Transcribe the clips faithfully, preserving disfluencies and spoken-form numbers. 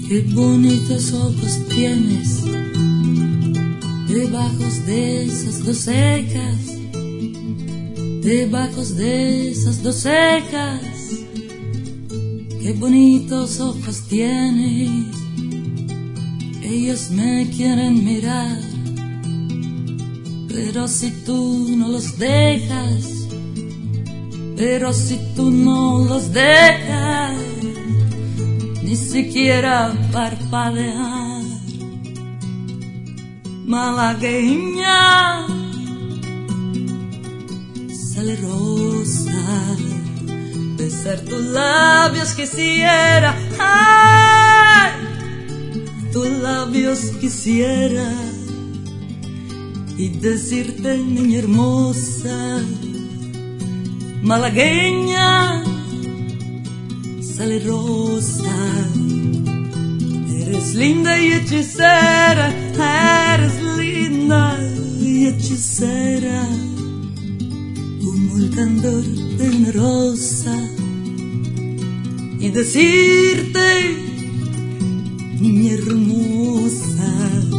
Qué bonitos ojos tienes debajo de esas dos cejas, debajo de esas dos cejas. Qué bonitos ojos tienes, ellos me quieren mirar, pero si tú no los dejas, pero si tú no los dejas, ni siquiera parpadear. Malagueña, salerosa, besar tus labios quisiera, ay, tus labios quisiera, y decirte, niña hermosa, malagueña, salerosa, eres linda y hechicera, eres linda y hechicera, como el candor de una rosa, y decirte, niña hermosa,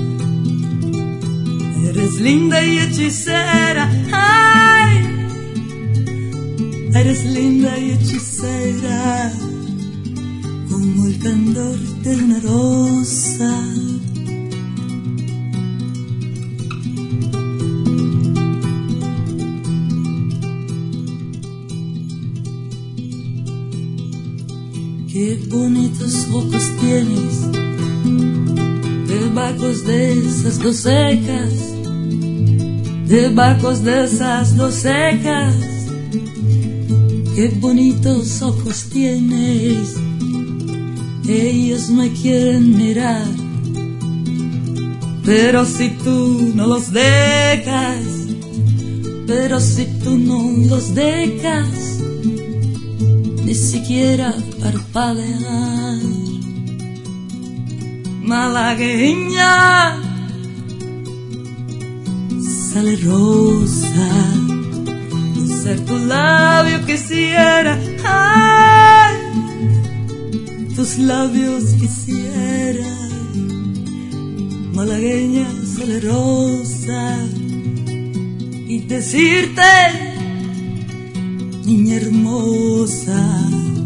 eres linda y hechicera, ay, eres linda y hechicera, como el candor de una rosa. Qué bonitos ojos tienes debajo de esas dos cejas, debajo de esas dos cejas. Qué bonitos ojos tienes, ellos me quieren mirar, pero si tú no los dejas, pero si tú no los dejas, ni siquiera parpadear. Malagueña, salerosa, besar tu labio quisiera, ay, tus labios quisiera, malagueña, salerosa, y decirte, niña hermosa,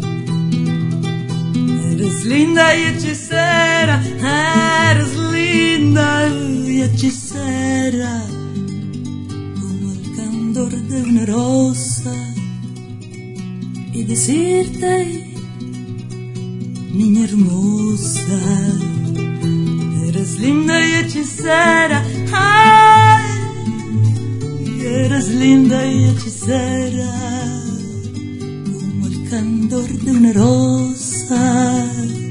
eres linda y hechicera, eres linda y hechicera, como el candor de una rosa, y decirte, niña hermosa, eres linda y hechicera, ay, eres linda y hechicera, como el candor de una rosa.